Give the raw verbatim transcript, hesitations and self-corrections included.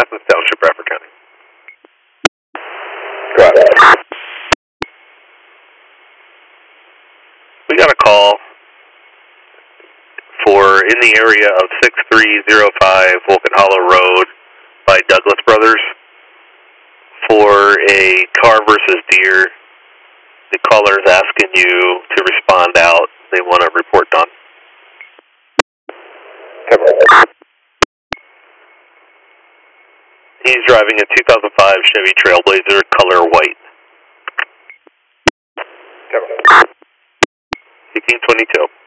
Athens Township, Bradford County. Got it. We got a call for in the area of six three zero five Vulcan Hollow Road by Douglas Brothers for a car versus deer. The caller is asking you to respond out. They want a report done. He's driving a two thousand five Chevy Trailblazer, color white. sixteen twenty-two.